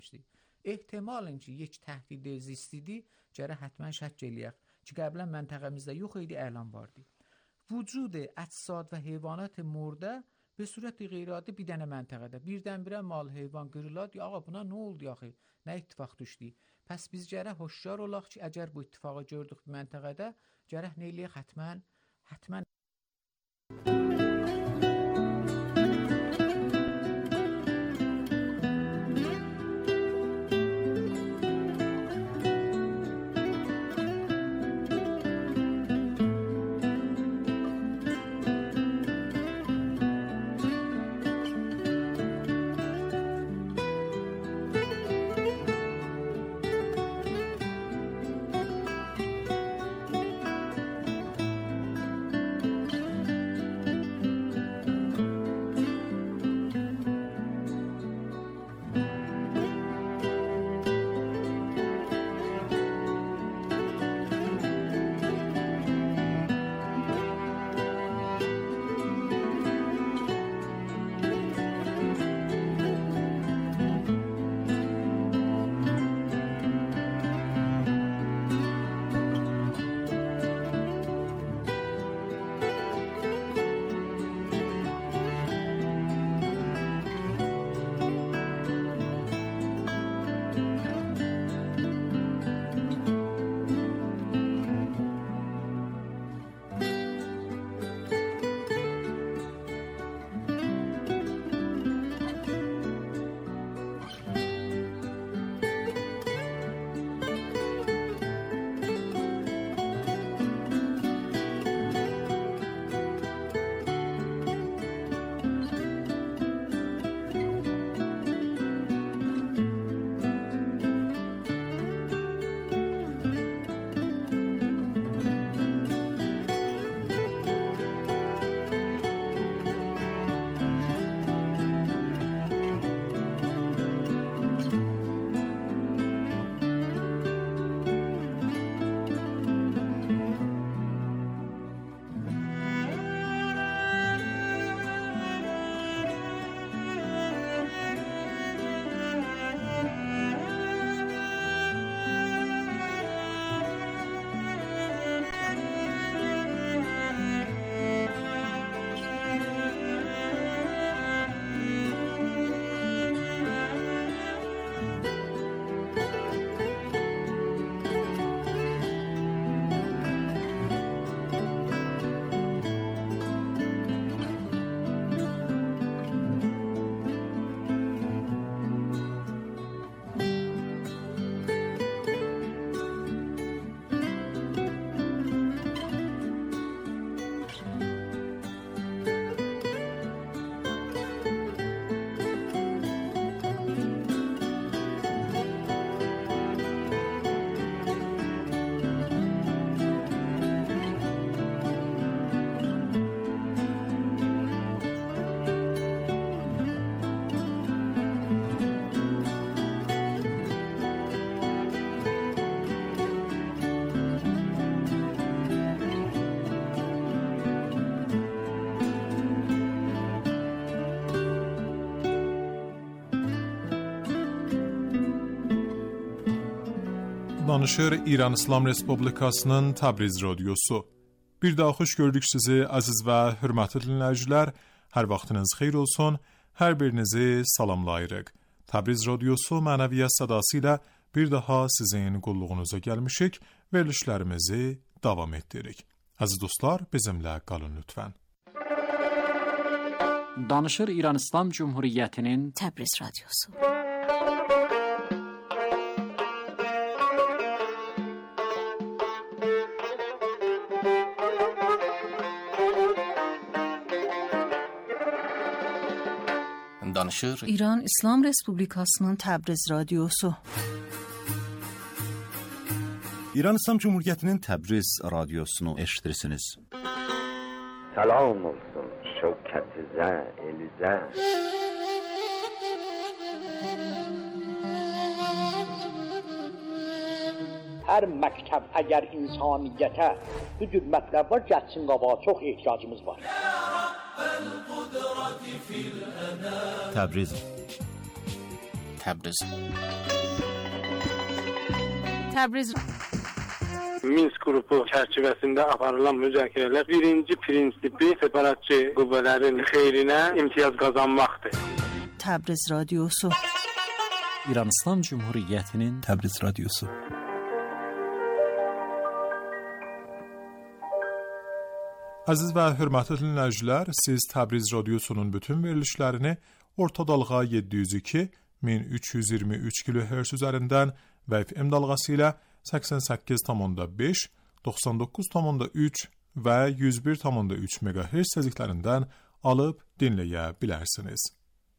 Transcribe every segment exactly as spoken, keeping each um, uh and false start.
Ehtimalən ki, یک təhdid zistidir, gərək həttəmən şəkk eləyək ki, qəblən məntəqəmizdə yox idi, elan vardı. Vücud əcsad və heyvanat murdə به صورت غیرعادی bir dənə məntəqədə birdən-birə mal, heyvan qırıladı. Ya ağa buna nə oldu axı? Nə ittifaq düşdü? Pəs biz gərək xoşyar olaq ki, əgər bu ittifağı gördük bu məntəqədə, gərək nə eləyək həttəmən, həttəmən Danışır İran İslam Respublikasının Təbriz Radiosu. Bir daha xoş gördük sizi əziz və hörmətli dinləyicilər. Hər vaxtınız xeyir olsun. Hər birinizi salamlayırıq. Təbriz Radiosu mənəviyyat sədası ilə bir daha sizin qulluğunuza gəlmişik. Verilişlərimizi davam etdiririk. Əziz dostlar, bizimlə qalın lütfən. Danışır İran İslam Cumhuriyyətinin Təbriz Radiosu. Danışır İran İslam Respublikasının Təbriz Radiosu. İran İslam Cumhuriyyətinin Təbriz Radiosunu eşitirsiniz. Salam olsun şevkət-i Elize. Hər məktəb əgər insaniyyətə bu cür mətləblər gəlsin qabağa, çox ehtiyacımız var. Təbriz Təbriz. Təbriz Minsk qrupu çərçivəsində aparılan müzakirələr birinci prinsipi separatçı qüvvələrin xeyrinə imtiyaz qazanmaqdır. Təbriz radiosu. İran İslam Cumhuriyyətinin Təbriz radiosu. Aziz və hörmətli dinləyicilər, siz Təbriz radiosunun bütün verilişlərini orta dalğa yeddi yüz iki min üç yüz iyirmi üç kilohertz üzərindən və F M dalğası ilə səksən səkkiz nöqtə beş, doxsan doqquz nöqtə üç və yüz bir nöqtə üç megahertz tezliklərindən alıb dinləyə bilərsiniz.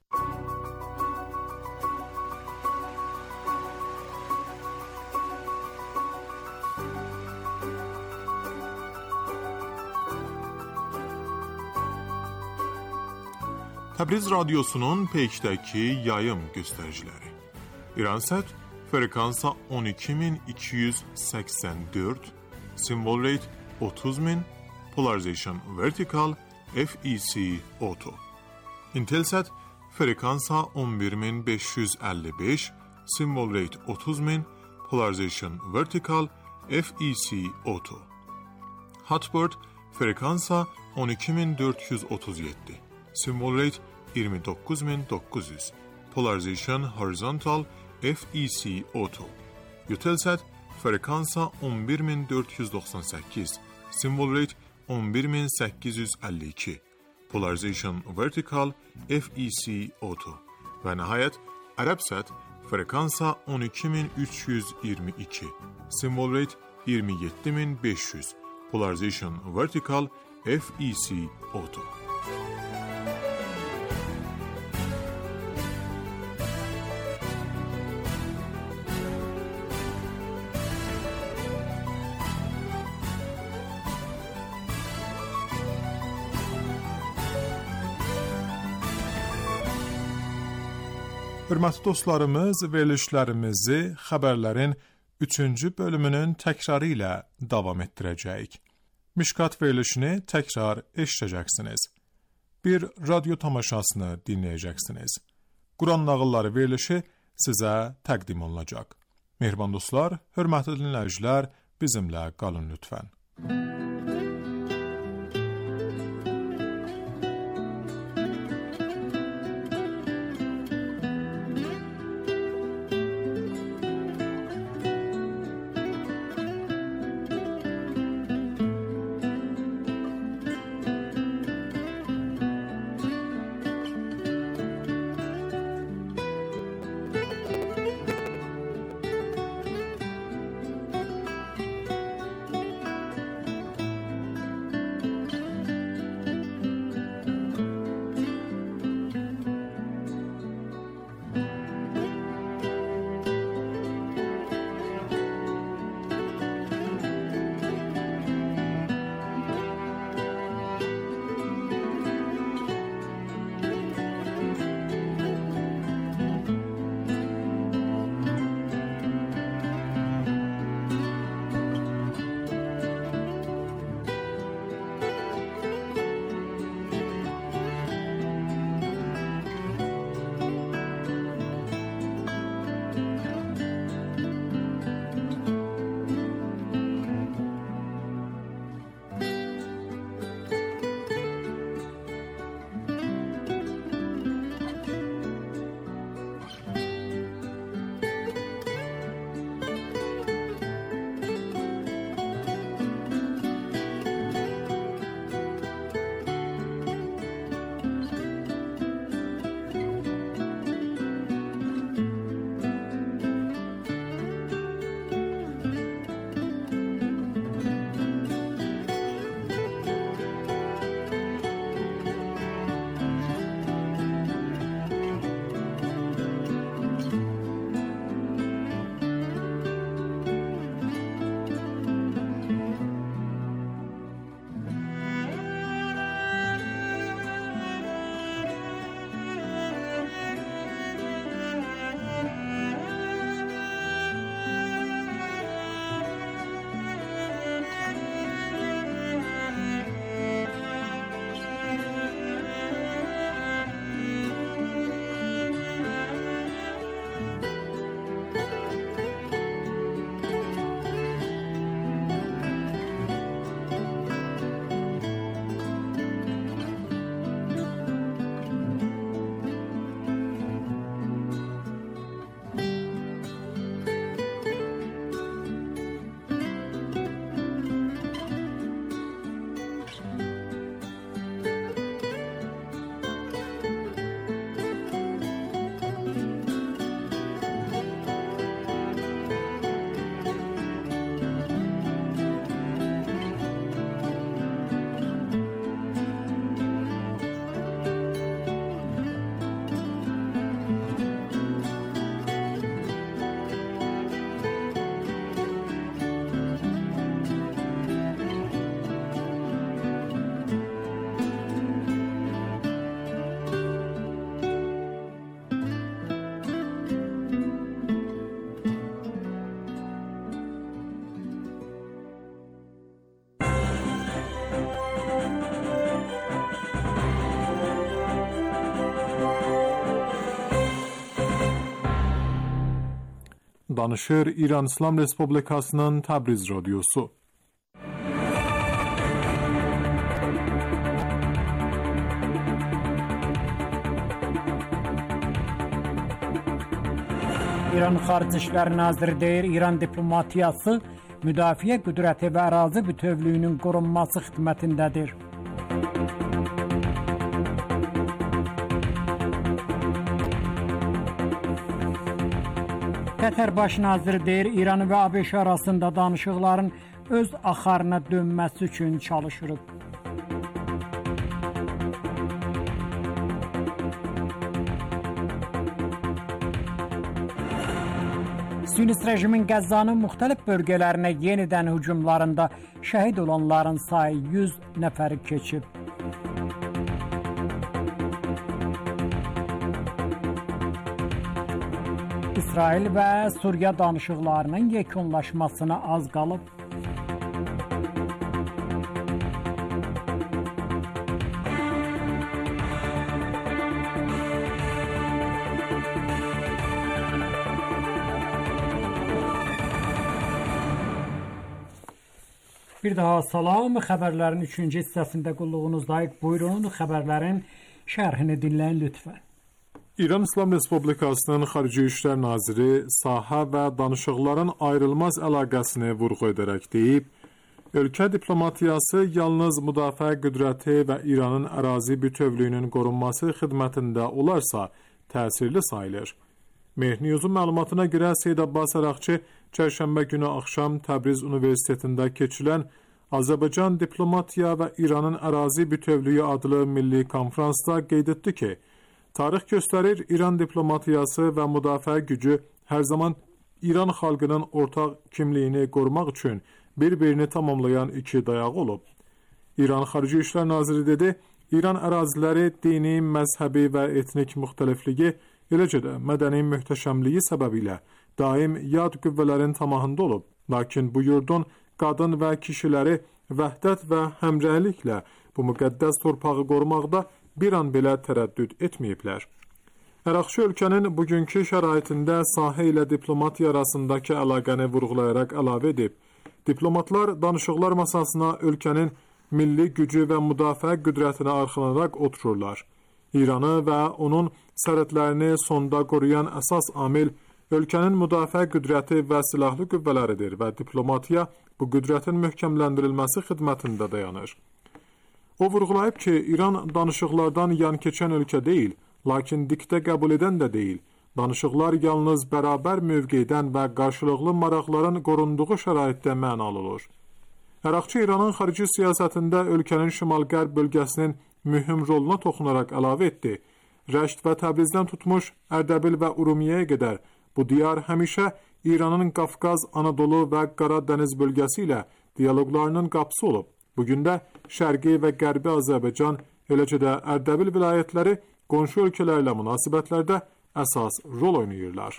Təbriz radiosunun peykdəki yayım göstəriciləri. İransat frekansa on iki min iki yüz səksən dörd, simvol rate otuz min, polarization vertical, F E C auto. Intelsat frekansa on bir min beş yüz əlli beş, simvol rate otuz min, polarization vertical, F E C auto. Hotbird frekansa on iki min dörd yüz otuz yeddi, simvol rate iyirmi doqquz min doqquz yüz, polarization horizontal, F E C auto. Eutelsat frekansa on bir min dörd yüz doxsan səkkiz, simvol rate on bir min səkkiz yüz əlli iki, polarization vertical, F E C auto. Və nəhayət Ərəbsat frekansa on iki min üç yüz iyirmi iki, simvol rate iyirmi yeddi min beş yüz, polarization vertical, F E C auto. Hörmətli dostlarımız, verilişlərimizi xəbərlərin üçüncü bölümünün təkrarı ilə davam etdirəcəyik. Mişkat verilişini təkrar eşidəcəksiniz. Bir radyo tamaşasını dinləyəcəksiniz. Quran nağılları verilişi sizə təqdim olunacaq. Mehriban dostlar, hörmətli dinləyicilər, bizimlə qalın lütfən. danışır İran İslam Respublikasının Təbriz Radyosu. İran Xarici İşlər Naziri deyir, İran diplomatiyası müdafiə qüdrəti və ərazi bütövlüyünün qorunması xidmətindədir. Qətər Baş Naziri deyir, İran və ABŞ arasında danışıqların öz axarına dönməsi üçün çalışırıq. Siyonist rejimin Qəzzanın müxtəlif bölgələrinə yenidən hücumlarında şəhid olanların sayı yüz nəfəri keçib. İsrail və Suriya danışıqlarının yekunlaşmasına az qalıb. Bir daha salam, xəbərlərin üçüncü hissəsində qulluğunuzdayıq. Buyurun, xəbərlərin şərhini dinləyin lütfən. İran İslam Respublikasının Xarici İşlər Naziri sahə və danışıqların ayrılmaz əlaqəsini vurğu edərək deyib, ölkə diplomatiyası yalnız müdafiə qüdrəti və İranın ərazi bütövlüyünün qorunması xidmətində olarsa təsirli sayılır. Mehniyuzun məlumatına görə Seyyid Abbas Əraqçı çərşənbə günü axşam Təbriz Universitetində keçilən Azərbaycan Diplomatiya və İranın Ərazi Bütövlüyü adlı milli konferansda qeyd etdi ki, tarix göstərir, İran diplomatiyası və müdafiə gücü hər zaman İran xalqının ortaq kimliyini qorumaq üçün bir-birini tamamlayan iki dayağı olub. İran Xarici İşlər Naziri dedi, İran əraziləri dini, məzhəbi və etnik müxtəlifliyi, eləcə də mədəni möhtəşəmliyi səbəbilə daim yad qüvvələrin tamahında olub. Lakin bu yurdun qadın və kişiləri vəhdət və həmrəyliklə bu müqəddəs torpağı qorumaqda bir an belə tərəddüd etməyiblər. Əraqçı ölkənin bugünkü şəraitində sahə ilə diplomatiya arasındakı əlaqəni vurğulayaraq əlavə edib, diplomatlar danışıqlar masasına ölkənin milli gücü və müdafiə qüdrətinə arxalanaraq otururlar. İranı və onun sərhədlərini sonda qoruyan əsas amil ölkənin müdafiə qüdrəti və silahlı qüvvələridir və diplomatiya bu qüdrətin möhkəmləndirilməsi xidmətində dayanır. O vurğulayıb ki, İran danışıqlardan yan keçən ölkə deyil, lakin diktə qəbul edən də deyil. Danışıqlar yalnız bərabər mövqedən və qarşılıqlı maraqların qorunduğu şəraitdə mənalı olur. Əraqçı İranın xarici siyasətində ölkənin şimal-qərb bölgəsinin mühüm roluna toxunaraq əlavə etdi. Rəşd və Təbrizdən tutmuş Ərdəbil və Urumiyəyə qədər bu diyar həmişə İranın Qafqaz, Anadolu və Qara Dəniz bölgəsi ilə diyaloqlarının qapısı olub. Bugün də Şərqi və Qərbi Azərbaycan, eləcə də Ərdəbil vilayətləri qonşu ölkələrlə münasibətlərdə əsas rol oynayırlar.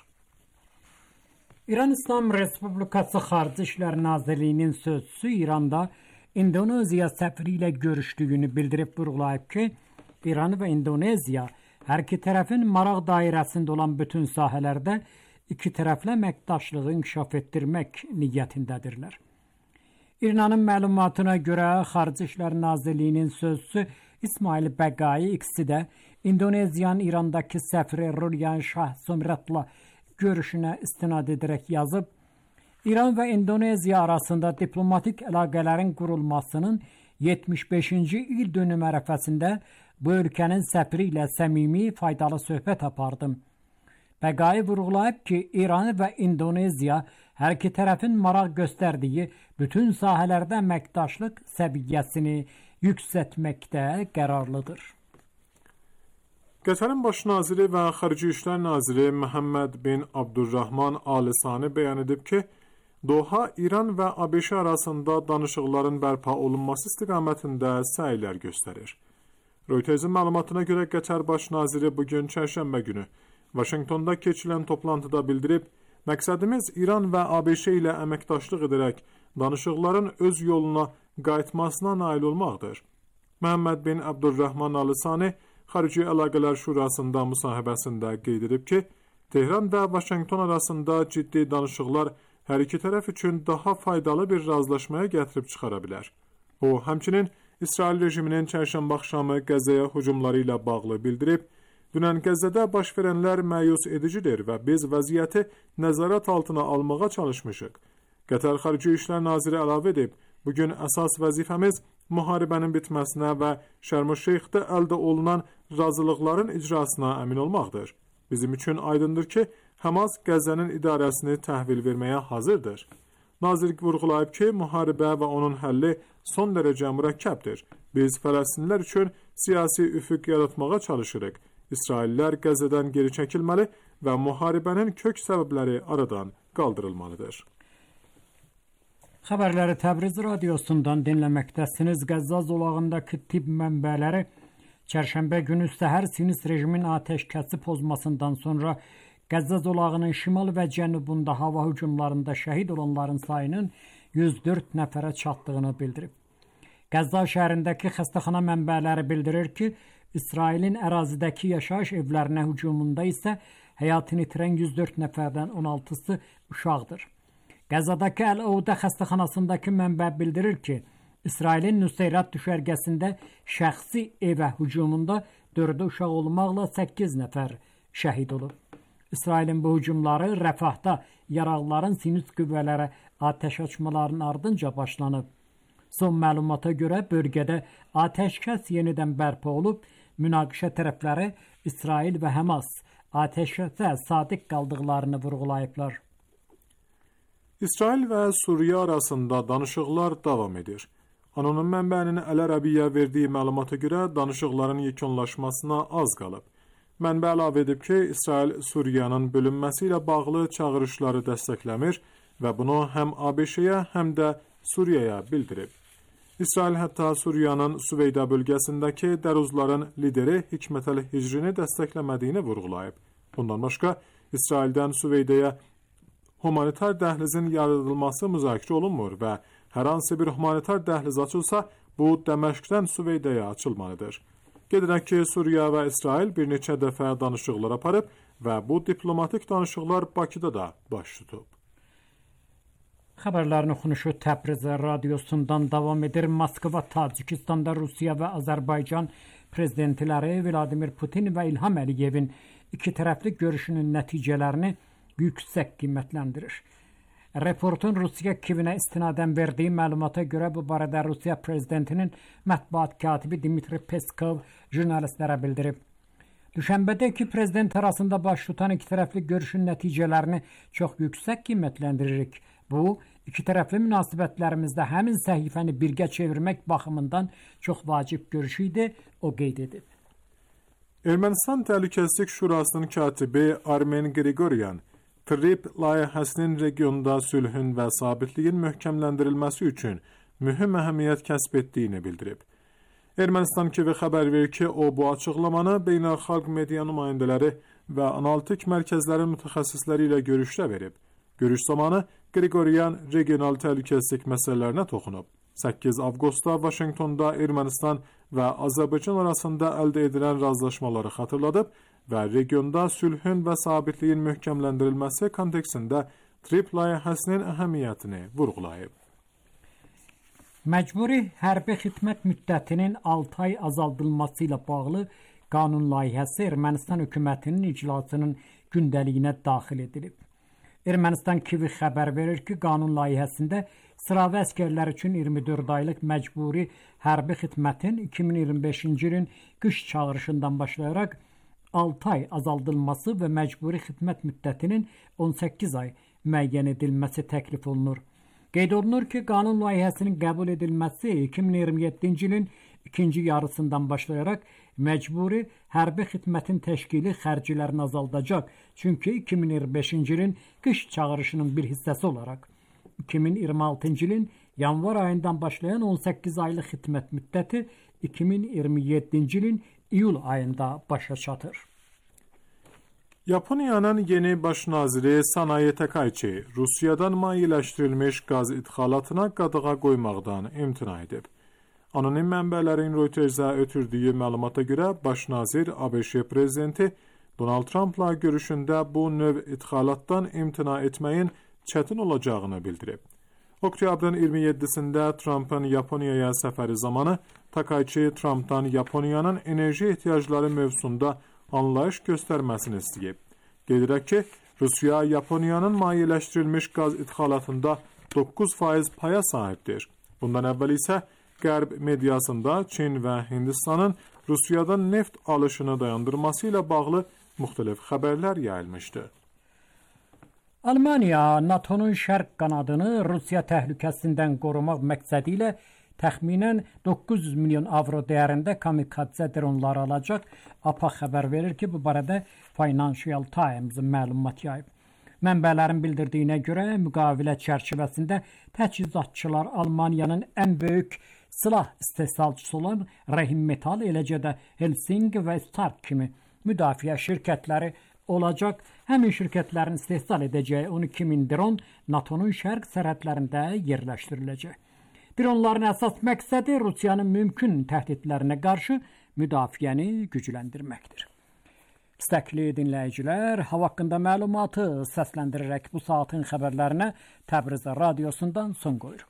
İran İslam Respublikası Xarici İşlər Nazirliyinin sözçüsü İranda İndoneziya səfiri ilə görüşdüyünü bildirib vurğulayıb ki, İran və İndoneziya hər iki tərəfin maraq dairəsində olan bütün sahələrdə iki tərəflə əməkdaşlığı inkişaf etdirmək niyyətindədirlər. İranın məlumatına görə Xarici İşlər Nazirliyinin sözçüsü İsmail Bəqai ikisi İndoneziyanın İrandakı səfiri Rulyan Şah Somratla görüşünə istinad edərək yazıb, İran və İndoneziya arasında diplomatik əlaqələrin qurulmasının yetmiş beşinci il dönümü ərəfəsində bu ölkənin səfiri ilə səmimi, faydalı söhbət apardım. Bəqai vurğulayıb ki, İran və İndoneziya hər iki tərəfin maraq göstərdiyi bütün sahələrdə əməkdaşlıq səviyyəsini yüksəltməkdə qərarlıdır. Qətərin baş naziri və Xarici İşlər Naziri Məhəmməd bin Abdurrahman Al Sani bəyan edib ki, Doha, İran və ABŞ arasında danışıqların bərpa olunması istiqamətində səylər göstərir. Reutersin məlumatına görə Qətər baş naziri bugün çərşənbə günü Vaşinqtonda keçilən toplantıda bildirib, məqsədimiz İran və ABŞ ilə əməkdaşlıq edərək danışıqların öz yoluna qayıtmasına nail olmaqdır. Məhəmməd bin Abdurrahman Al Sani Xarici Əlaqələr Şurasında müsahibəsində qeyd edib ki, Tehran və Vaşinqton arasında ciddi danışıqlar hər iki tərəf üçün daha faydalı bir razılaşmaya gətirib çıxara bilər. O, həmçinin İsrail rejiminin çərşənbə axşamı Qəzzəyə hücumları ilə bağlı bildirib, dünən Qəzzədə baş verənlər məyus edicidir və biz vəziyyəti nəzarət altına almağa çalışmışıq. Qətər Xarici İşlər Naziri əlavə edib, bugün əsas vəzifəmiz müharibənin bitməsinə və Şərm-ül-Şeyxdə əldə olunan razılıqların icrasına əmin olmaqdır. Bizim üçün aydındır ki, Həmas Qəzzənin idarəsini təhvil verməyə hazırdır. Nazir vurğulayıb ki, müharibə və onun həlli son dərəcə mürəkkəbdir. Biz Fələstinlilər üçün siyasi üfüq yaratmağa çalışırıq. İsraillər Qəzzədən geri çəkilməli və müharibənin kök səbəbləri aradan qaldırılmalıdır. Xəbərləri Təbriz radiosundan dinləməkdəsiniz. Qəzza zolağındakı tibb mənbələri Çərşənbə günü səhər Sinis rejimin atəşkəsi pozmasından sonra Qəzza zolağının şimal və cənubunda hava hücumlarında şəhid olanların sayının yüz dörd nəfərə çatdığını bildirib. Qəzza şəhərindəki xəstəxana mənbələri bildirir ki, İsrailin ərazidəki yaşayış evlərinə hücumunda isə həyatını itirən yüz dörd nəfərdən on altısı uşaqdır. Qəzzadakı Əl-Oudə xəstəxanasındakı mənbə bildirir ki, İsrailin Nuseyrat düşərgəsində şəxsi evə hücumunda dördü uşaq olmaqla səkkiz nəfər şəhid olub. İsrailin bu hücumları Rəfahda yaralıların sinüs qüvvələrə atəş açmalarının ardınca başlanıb. Son məlumata görə bölgədə atəşkəs yenidən bərpa olub, münaqişə tərəfləri İsrail və Həmas atəşkəsə sadiq qaldıqlarını vurğulayıblar. İsrail və Suriya arasında danışıqlar davam edir. Anonim mənbənin Əl-Ərəbiyyə verdiyi məlumata görə danışıqların yekunlaşmasına az qalıb. Mənbə əlavə edib ki, İsrail Suriyanın bölünməsi ilə bağlı çağırışları dəstəkləmir və bunu həm ABŞ-yə, həm də Suriyaya bildirib. İsrail hətta Suriyanın Süveyda bölgəsindəki dəruzların lideri Hikmət əl-Hicrini dəstəkləmədiyini vurğulayıb. Bundan başqa, İsraildən Süveydaya humanitar dəhlizin yaradılması müzakirə olunmur və hər hansı bir humanitar dəhliz açılsa, bu Dəməşqdən Süveydaya açılmalıdır. Gedirək ki, Suriya və İsrail bir neçə dəfə danışıqlar aparıb və bu diplomatik danışıqlar Bakıda da baş tutub. Xəbərlərin oxunuşu Təbriz radiosundan davam edir. Moskva, Tacikistanda Rusiya və Azərbaycan prezidentləri Vladimir Putin və İlham Əliyevin iki tərəfli görüşünün nəticələrini yüksək qiymətləndirir. Reportun Rusiya Kiyevinə istinadən verdiyi məlumata görə bu barədə Rusiya prezidentinin mətbuat katibi Dmitri Peskov jurnalistlərə bildirib. Düşənbədə iki prezident arasında baş tutan iki tərəfli görüşün nəticələrini çox yüksək qiymətləndiririk. Bu, iki tərəfli münasibətlərimizdə həmin səhifəni birgə çevirmək baxımından çox vacib görüş idi, o qeyd edib. Ermənistan Təhlükəsizlik Şurasının katibi Armen Grigoryan Trip layihəsinin regionda sülhün və sabitliyin möhkəmləndirilməsi üçün mühüm əhəmiyyət kəsb etdiyini bildirib. Ermənistan K V xəbər verir ki, o bu açıqlamanı beynəlxalq media nümayəndələri və analitik mərkəzlərin mütəxəssisləri ilə görüşdə verib. Görüş zamanı Grigoryan regional təhlükəsizlik məsələlərinə toxunub. səkkiz avqustda Vaşinqtonda Ermənistan və Azərbaycan arasında əldə edilən razılaşmaları xatırladıb və regionda sülhün və sabitliyin möhkəmləndirilməsi kontekstində Trip layihəsinin əhəmiyyətini vurğulayıb. Məcburi hərbi xidmət müddətinin altı ay azaldılması ilə bağlı qanun layihəsi Ermənistan hökumətinin iclasının gündəliyinə daxil edilib. Ermənistan K V xəbər verir ki, qanun layihəsində sıravi əsgərlər üçün iyirmi dörd aylıq məcburi hərbi xidmətin iki min iyirmi beşinci ilin qış çağırışından başlayaraq altı ay azaldılması və məcburi xidmət müddətinin on səkkiz ay müəyyən edilməsi təklif olunur. Qeyd olunur ki, qanun layihəsinin qəbul edilməsi iki min iyirmi yeddinci ilin ikinci yarısından başlayaraq məcburi hərbi xidmətin təşkili xərclərini azaldacaq. Çünki iki min iyirmi beşinci ilin qış çağırışının bir hissəsi olaraq iki min iyirmi altıncı ilin yanvar ayından başlayan on səkkiz aylıq xidmət müddəti iki min iyirmi yeddinci ilin iyul ayında başa çatır. Yaponiyanın yeni baş naziri Sanae Takaichi Rusiyadan mayeləşdirilmiş qaz idxalatına qadağa qoymaqdan imtina edib. Anonim mənbələrin Reuters-ə ötürdüyü məlumata görə baş nazir ABŞ prezidenti Donald Trump'la görüşündə bu növ idxalatdan imtina etməyin çətin olacağını bildirib. Oktyabrın iyirmi yeddisində Trump'ın Yaponiyaya səfəri zamanı Takaichi Trump'dan Yaponiyanın enerji ehtiyacları mövzusunda anlayış göstərməsini istəyib. Qeyd edək ki, Rusiya Yaponiyanın maliyyələşdirilmiş qaz idxalatında doqquz faiz paya sahibdir. Bundan əvvəl isə Qərb mediasında Çin və Hindistanın Rusiyadan neft alışını dayandırması ilə bağlı müxtəlif xəbərlər yayılmışdı. Almaniya NATO'nun şərq qanadını Rusiya təhlükəsindən qorumaq məqsədi ilə təxminən doqquz yüz milyon avro dəyərində kamikadze dronlar alacaq. A P A xəbər verir ki, bu barədə Financial Times məlumat yayıb. Mənbələrin bildirdiyinə görə müqavilə çərçivəsində təchizatçılar Almaniyanın ən böyük silah istehsalçısı olan Rheinmetall, eləcə də Helsinki və Stark kimi müdafiə şirkətləri olacaq. Həmin şirkətlərin istehsal edəcəyi on iki min dron NATO'nun şərq sərhədlərində yerləşdiriləcək. Dronların əsas məqsədi Rusiyanın mümkün təhdidlərinə qarşı müdafiəni gücləndirməkdir. İstəkli dinləyicilər, hava haqqında məlumatı səsləndirərək bu saatin xəbərlərinə Təbriz radiosundan son qoyuruq.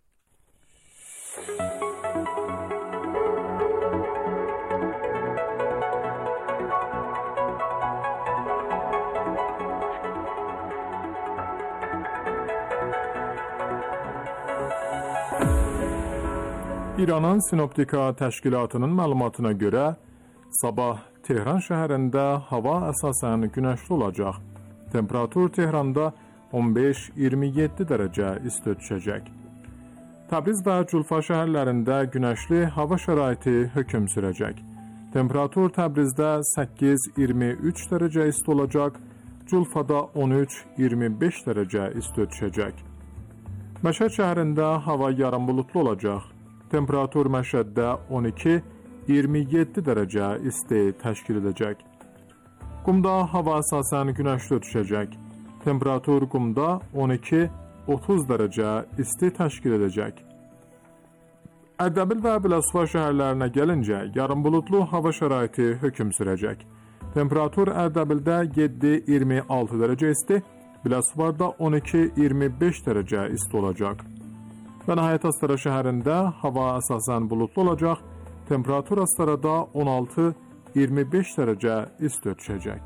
İranın Sinoptika təşkilatının məlumatına görə sabah Tehran şəhərində hava əsasən günəşli olacaq. Temperatur Tehranda on beş iyirmi yeddi dərəcə isti düşəcək. Təbriz və Culfa şəhərlərində günəşli hava şəraiti hökm sürəcək. Temperatur Təbrizdə səkkiz iyirmi üç dərəcə isti olacaq, Culfada on üç iyirmi beş dərəcə isti düşəcək. Məşəd şəhərində hava yarım bulutlu olacaq. Temperatur Məşəddə on iki iyirmi yeddi dərəcə isti təşkil edəcək. Qumda hava əsasən günəşli düşəcək. Temperatur Qumda on iki otuz dərəcə isti təşkil edəcək. Ərdəbil və Biləsuvar şəhərlərinə gəlincə, yarım bulutlu hava şəraiti hökm sürəcək. Temperatur Ərdəbildə yeddi iyirmi altı dərəcə isti, Biləsuvarda on iki iyirmi beş dərəcə isti olacaq. Və nəhayət Astara şəhərində hava əsasən bulutlu olacaq, temperatur Astarada on altı iyirmi beş dərəcə isti düşəcək.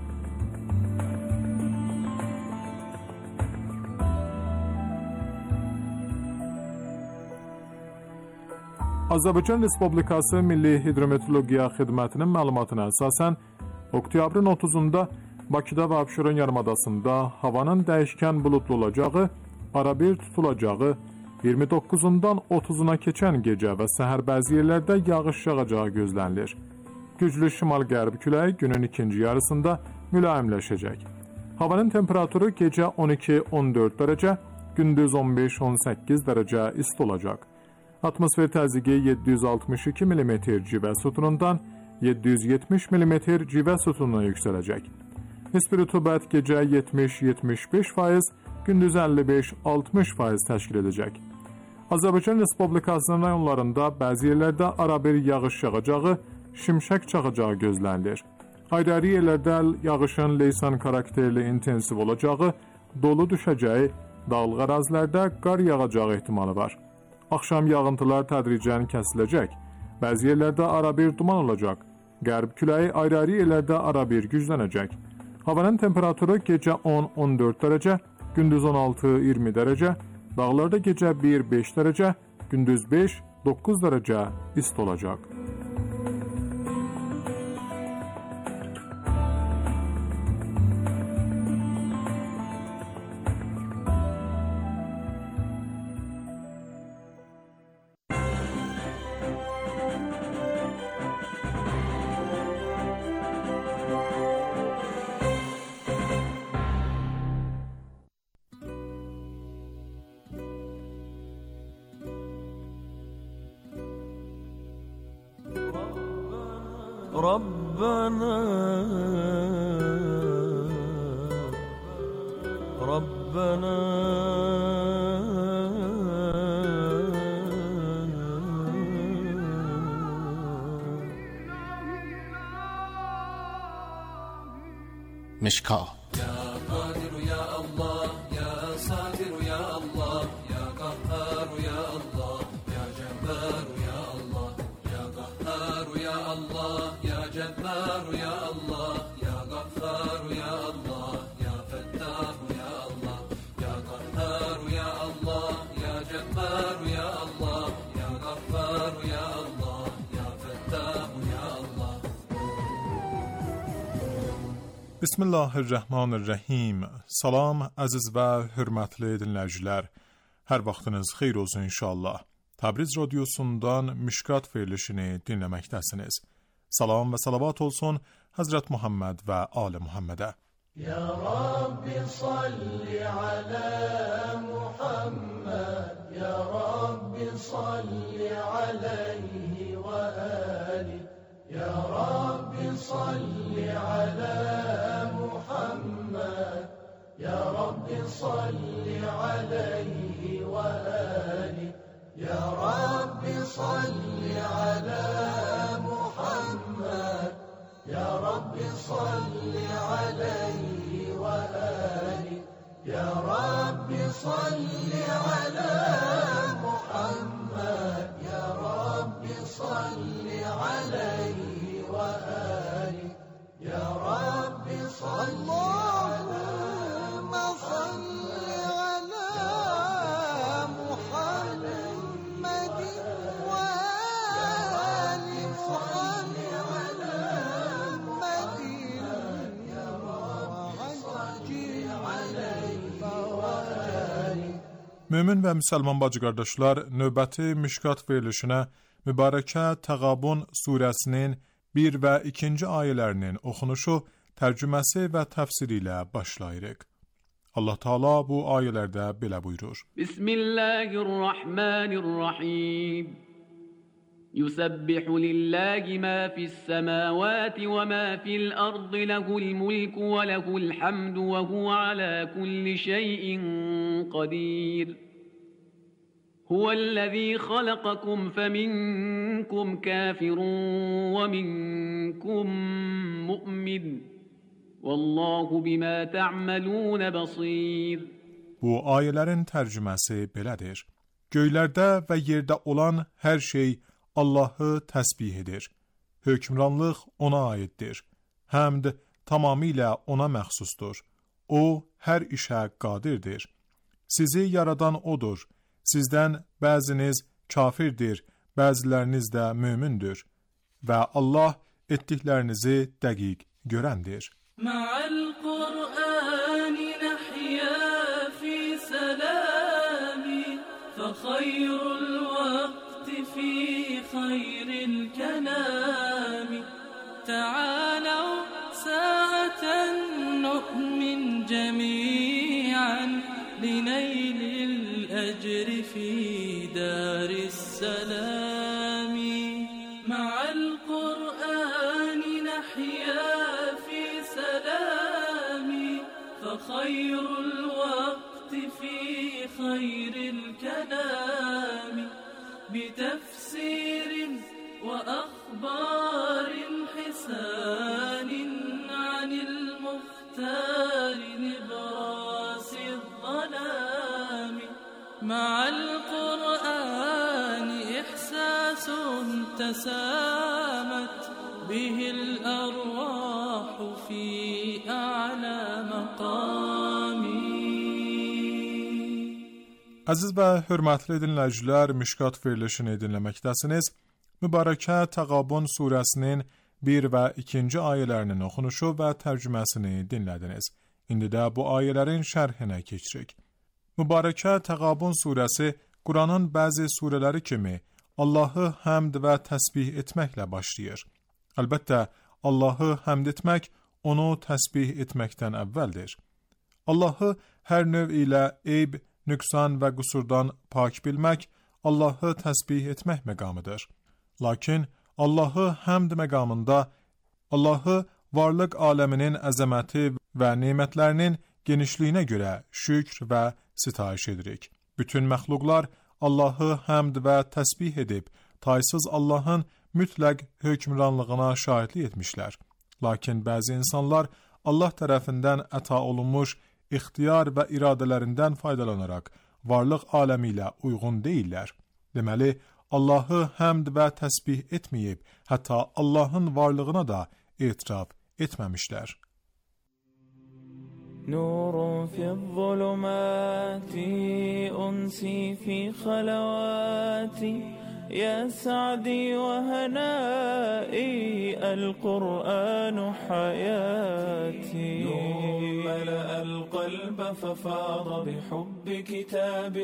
Azərbaycan Respublikası Milli Hidrometeorologiya Xidmətinin məlumatına əsasən, oktyabrın otuzunda Bakıda və Abşeron yarımadasında havanın dəyişkən bulutlu olacağı, arabir tutulacağı, iyirmi doqquzundan otuzuna keçən gecə və səhər bəzi yerlərdə yağış yağacağı gözlənilir. Güclü şimal-qərb küləyi günün ikinci yarısında mülayimləşəcək. Havanın temperaturu gecə on iki on dörd dərəcə, gündüz on beş on səkkiz dərəcə isti olacaq. Atmosfer təzyiqi yeddi yüz altmış iki millimetr civə sütunundan yeddi yüz yetmiş millimetr civə sütununa yüksələcək. Nisbi rütubət gecə yetmiş yetmiş beş faiz, gündüz əlli beş altmış faiz təşkil edəcək. Azərbaycan Respublikasının rayonlarında bəzi yerlərdə arabir yağış yağacağı, şimşək çaxacağı gözlənilir. Ayrı-ayrı yerlərdə yağışın leysan karakterli intensiv olacağı, dolu düşəcəyi, dağlıq ərazilərdə qar yağacağı ehtimalı var. Axşam yağıntılar tədricən kəsiləcək. Bəzi yerlərdə arabir duman olacaq. Qərb küləyi ayrı-ayrı yerlərdə arabir güclənəcək. Havanın temperaturu gecə on on dörd dərəcə, gündüz on altı iyirmi dərəcə, dağlarda gecə bir beş dərəcə, gündüz beş doqquz dərəcə isti olacaq. ربنا ربنا مشکات. بسم الله الرحمن الرحیم. Salam əziz və hörmətli dinləyicilər. Hər vaxtınız xeyir olsun inşallah. Təbriz radiosundan Mişkat verilişini dinləməkdəsiniz. Salam və salavat olsun Həzrət Muhammed və Ali Muhammedə. Ya Rabbi salli ala Muhammed, Ya Rabbi salli alayhi və ali. Ya Rabbi salli ala Muhammed, Ya Rabbi salli alayhi ve ali. Ya Rabbi salli ala Muhammed, Ya Rabbi salli alayhi ve ali. Ya Rabbi salli ala Muhammed, Ya Rabbi salli alayhi ve ali. Ya Rabbi salli Allahümme salli ala Muhammedin ve ali salli ala Muhammedin. Ya Rabbi salli alayhi ve ali. Mömin və müsəlman bacı qardaşlar, növbəti Mişkat verilişinə mübarəkə Təğabun surəsinin bir və ikinci ayələrinin oxunuşu, tərcüməsi və təfsiri ilə başlayırıq. Allah Taala bu ayələrdə belə buyurur. Bismillahirrahmanirrahim. Yusabbihu lillahi ma fis-semawati ve ma fil-ardı lehul mulku ve lehul hamdu ve huve ala kulli şeyin qadir. هو الذي خلقكم فمنكم كافر ومنكم مؤمن والله بما تعملون بصير. Bu ayələrin tərcüməsi belədir. Göylərdə və yerdə olan hər şey Allahı təsbih edir. Hökmranlıq ona aiddir. Həmd tamamilə ona məxsusdur. O, hər işə qadirdir. Sizi yaradan odur. Sizdən bəziniz kafirdir, bəziləriniz də mömündür və Allah etdiklərinizi dəqiq görəndir. Ma'al Qur'ani nahya fi salami fa khayrul waqti fi khayril kalami ta'alaw sa'atan nu'min jami'an linaylil الأجر في دار السلام مع القرآن نحيا في سلام فخير الوقت في خير الكلام بتفسير وأخبار حسان عن المختار نبراس الظلام مع القرآن إحساس تسامت به الأرواح في أعلى مقام. Əziz və hörmətli dinləyicilər, Mişkat verilişini dinləməkdəsiniz. Mübarəkə Təğabun surəsinin bir və ikinci ayələrinin oxunuşu və tərcüməsini dinlədiniz. İndi də bu ayələrin şərhinə keçirik. Mübarəkə Təğabun surəsi Quranın bəzi surələri kimi Allahı həmd və təsbih etməklə başlayır. Əlbəttə, Allahı həmd etmək onu təsbih etməkdən əvvəldir. Allahı hər növ ilə eyb, nüqsan və qüsurdan pak bilmək Allahı təsbih etmək məqamıdır. Lakin Allahı həmd məqamında Allahı varlıq aləminin əzəməti və nemətlərinin genişliyinə görə şükr və sitayiş edirik. Bütün məxluqlar Allahı həmd və təsbih edib, taysız Allahın mütləq hökmranlığına şahidlik etmişlər. Lakin bəzi insanlar Allah tərəfindən əta olunmuş ixtiyar və iradələrindən faydalanaraq varlıq aləmi ilə uyğun deyillər. Deməli, Allahı həmd və təsbih etməyib, hətta Allahın varlığına da etiraf etməmişlər. نور في الظلمات أنسي في خلواتي يا سعدي وهنائي القرآن حياتي نور ملأ القلب ففاض بحب كتاب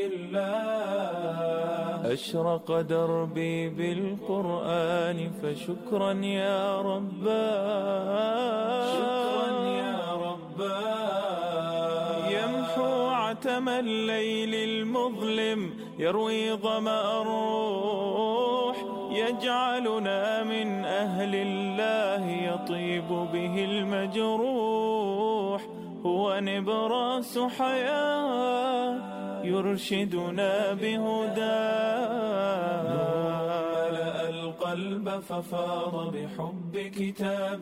الله أشرق دربي بالقرآن فشكرا يا رباه شكرا يا رباه يمحو عتم الليل المظلم يروي ظمأ الروح يجعلنا من أهل الله يطيب به المجروح هو نبراس حياة يرشدنا بهداه ملأ القلب ففاض بحب كتاب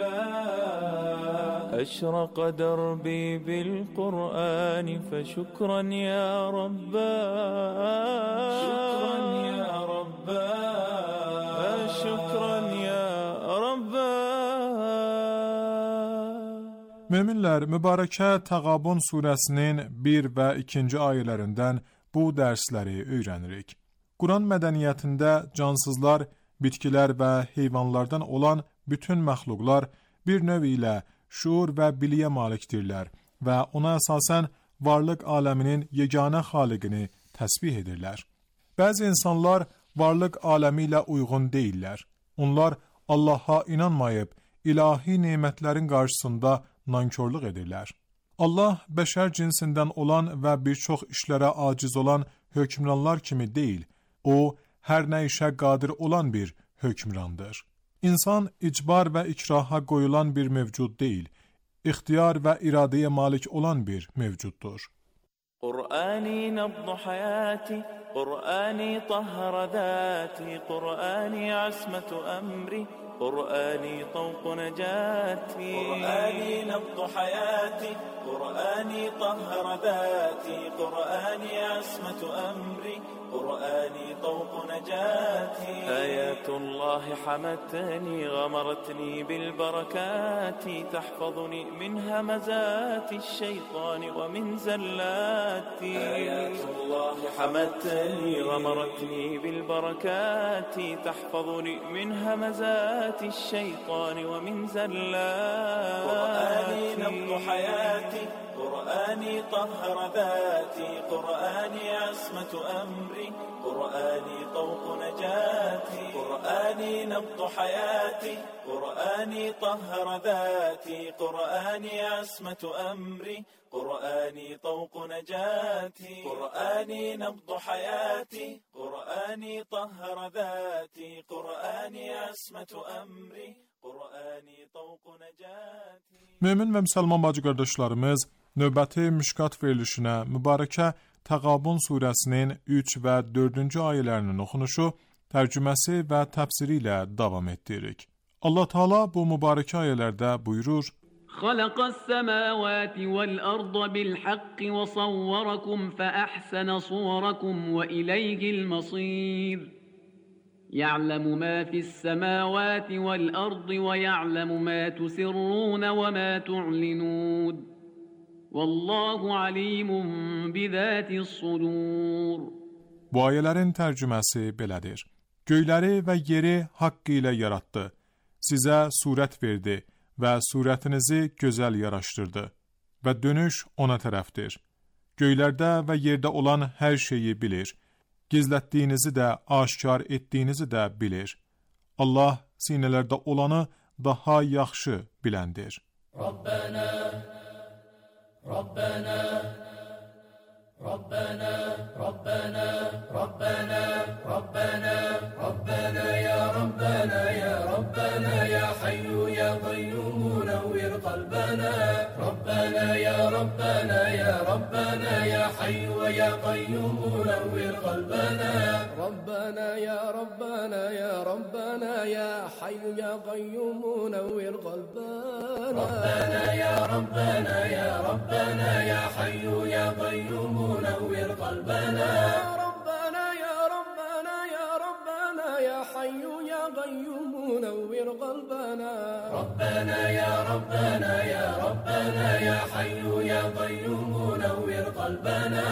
الله أشرق دربي بالقرآن فشكرا يا رباه شكرا يا رباه شكرا يا رباه. Möminlər, mübarəkə Təğabun surəsinin bir və ikinci ayələrindən bu dərsləri öyrənirik. Quran mədəniyyətində cansızlar, bitkilər və heyvanlardan olan bütün məxluqlar bir növ ilə şuur və biliyə malikdirlər və ona əsasən varlıq aləminin yeganə xaliqini təsbih edirlər. Bəzi insanlar varlıq aləmi ilə uyğun deyillər. Onlar Allaha inanmayıb, ilahi nemətlərin qarşısında nankörlük edirlər. Allah bəşər cinsindən olan və bir çox işlərə aciz olan hökmranlar kimi deyil, O, hər nə işə qadir olan bir hökmrandır. İnsan icbar və ikraha qoyulan bir mövcud deyil, ixtiyar və iradəyə malik olan bir mövcuddur. Qur'ani nabdu hayati, Qur'ani tahhara zati, Qur'ani asmatu amri, Qur'ani tawqu najati. Qur'ani nabdu hayati, Qur'ani tahhara zati, Qur'ani asmatu amri, قرآني طوق نجاتي آيات الله حمتني غمرتني بالبركات تحفظني من همزات الشيطان ومن زلاتي آيات الله حمتني غمرتني بالبركات تحفظني من همزات الشيطان ومن زلاتي قرآني نبض حياتي قرآني طهر ذاتي قرآني عصمة أمري قرآني طوق نجاتي قرآني نبض حياتي قرآني طهر ذاتي قرآني عصمة أمري قرآني طوق نجاتي قرآني نبض حياتي قرآني طهر ذاتي قرآني عصمة أمري قرآني طوق نجاتي. Mömin və müsəlman bacı qardaşlarımız, növbəti müşkat verilişinə mübarəkə Təğabun surəsinin üç və dördüncü ayələrinin oxunuşu, tərcüməsi və təfsiri ilə davam etdiririk. Allah Teala bu mübarəkə ayələrdə buyurur: خلق السماوات والأرض بالحق وصوركم فأحسن صوركم وإليه المصير يعلم ما في السماوات والأرض ويعلم ما تسرون وما تعلنون والله عليم بذات الصدور. Bu ayələrin tərcüməsi belədir: Göyləri və yeri haqqı ilə yaratdı, sizə surət verdi və surətinizi gözəl yaraşdırdı və dönüş ona tərəfdir. Göylərdə və yerdə olan hər şeyi bilir, gizlətdiyinizi də, aşkar etdiyinizi də bilir. Allah sinələrdə olanı daha yaxşı biləndir. Rabbana Rabbana Rabbana Rabbana Rabbana Rabbana Rabbana ya Rabbana ya Rabbana ya Hayyu ya Qayyum nawwir qalbana Rabbana ya Rabbana ya Rabbana ya حي يا قيوم نور قلبنا ربنا يا ربنا يا ربنا يا حي يا قيوم نور قلبنا ربنا يا ربنا يا ربنا يا حي يا قيوم نور قلبنا ربنا يا ربنا يا ربنا يا حي يا قيوم نور قلبنا ربنا يا ربنا يا ربنا يا حي يا قيوم نور قلبنا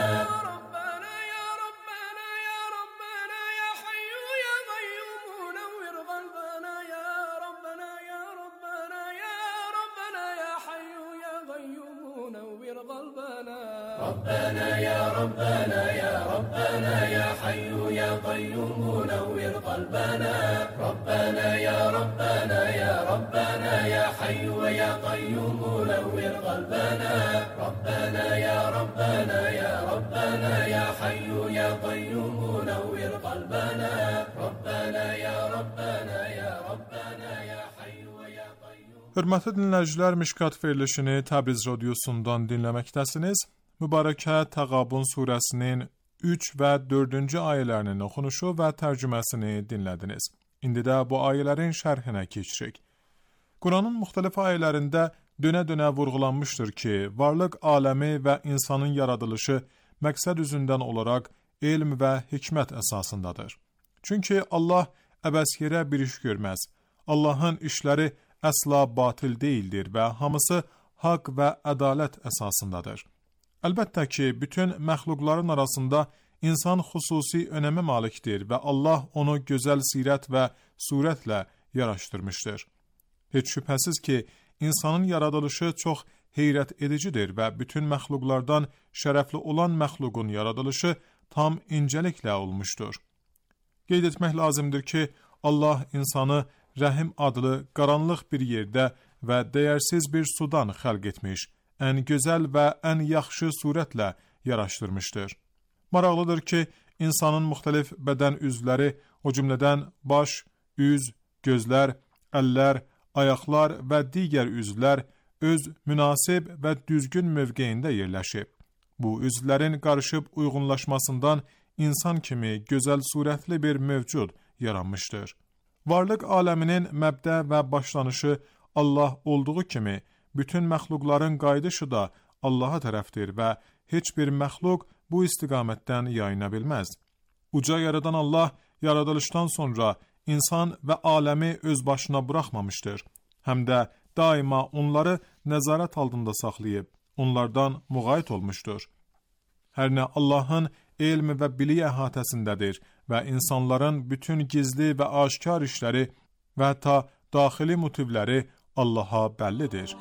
ربنا يا ربنا يا ربنا يا حي يا قيوم نور قلبنا يا ربنا يا ربنا يا ربنا يا حي يا قيوم نور قلبنا ربنا يا ربنا يا ربنا يا حي يا قيوم نور قلبنا ربنا يا ربنا يا ربنا يا حي يا قيوم نور قلبنا ربنا يا ربنا يا ربنا يا حي يا قيوم نور قلبنا ربنا يا ربنا يا ربنا يا حي يا قيوم. Hörmətli dinləyicilər, Mişkat verilişini Təbriz radiosundan dinləməkdəsiniz. Mübarəkət Təğabun surəsinin üç və dördüncü ayələrinin oxunuşu və tərcüməsini dinlədiniz. İndi də bu ayələrin şərhinə keçirik. Quranın müxtəlif ayələrində dönə-dönə vurğulanmışdır ki, varlıq aləmi və insanın yaradılışı məqsəd üzündən olaraq elm və hikmət əsasındadır. Çünki Allah əbəs yerə bir iş görməz. Allahın işləri əsla batil deyildir və hamısı haqq və ədalət əsasındadır. Əlbəttə ki, bütün məxluqların arasında insan xüsusi önəmə malikdir və Allah onu gözəl sirət və surətlə yaraşdırmışdır. Heç şübhəsiz ki, insanın yaradılışı çox heyrət edicidir və bütün məxluqlardan şərəfli olan məxluqun yaradılışı tam incəliklə olmuşdur. Qeyd etmək lazımdır ki, Allah insanı Rəhim adlı qaranlıq bir yerdə və dəyərsiz bir sudan xəlq etmiş, ən gözəl və ən yaxşı surətlə yaraşdırmışdır. Maraqlıdır ki, insanın müxtəlif bədən üzvləri, o cümlədən baş, üz, gözlər, əllər, ayaqlar və digər üzvlər öz münasib və düzgün mövqeyində yerləşib. Bu üzvlərin qarışıb uyğunlaşmasından insan kimi gözəl surətli bir mövcud yaranmışdır. Varlıq aləminin məbdə və başlanışı Allah olduğu kimi, bütün məxluqların qayıdışı da Allaha tərəfdir və heç bir məxluq bu istiqamətdən yayına bilməz. Uca yaradan Allah, yaradılışdan sonra insan və aləmi öz başına buraxmamışdır. Həm də daima onları nəzarət altında saxlayıb, onlardan müğayət olmuşdur. Hər nə Allahın elm və bilik əhatəsindədir və insanların bütün gizli və aşkar işləri və hətta daxili motivləri Allaha bəllidir.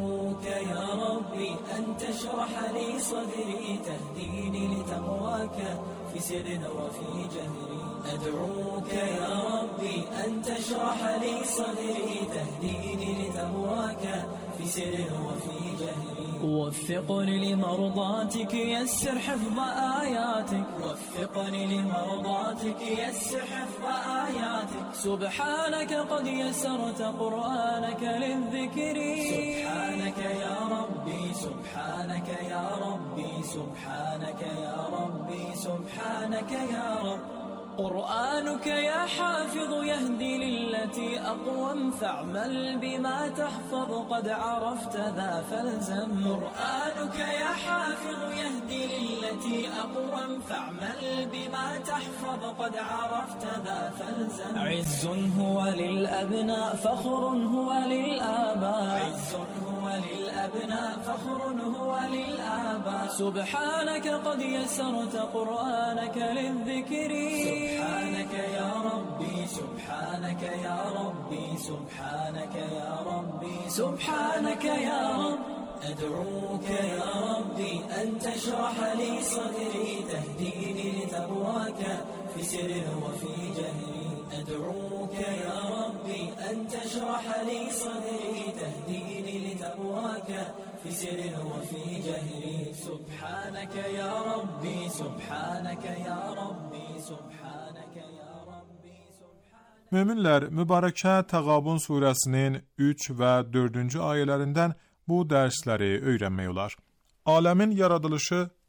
أدعوك يا ربي أن تشرح لي صدري تهديني لتهواك في سر وفي جهري وفقني لمرضاتك يسر حفظ آياتك وفقني لمرضاتك يسر حفظ آياتك سبحانك قد يسرت قرآنك للذكر سبحانك يا ربي سبحانك يا ربي سبحانك يا ربي سبحانك يا رب قرآنك يا حافظ يهدي للتي أقوم فاعمل بما تحفظ قد عرفت ذا فالزم قرآنك يا حافظ يهدي للتي أقوم فاعمل بما تحفظ قد عرفت ذا فالزم عز هو للأبناء فخر هو للآباء عز هو للأبناء فخر هو للآباء سبحانك قد يسرت قرآنك للذكر سبحانك يا ربي سبحانك يا ربي سبحانك يا ربي سبحانك يا رب أدعوك يا ربي أن تشرح لي صدري تهديني لتقواك في سر وفي جهري أدعوك يا ربي أن تشرح لي صدري تهديني لتقواك في سر وفي جهري سبحانك يا ربي سبحانك يا ربي سبحانك يا ربي سبحانك. Möminlər, Mübarəkə Təğabun surəsinin üç və dördüncü ayələrindən bu dərsləri öyrənmək olar. Aləmin yaradılışı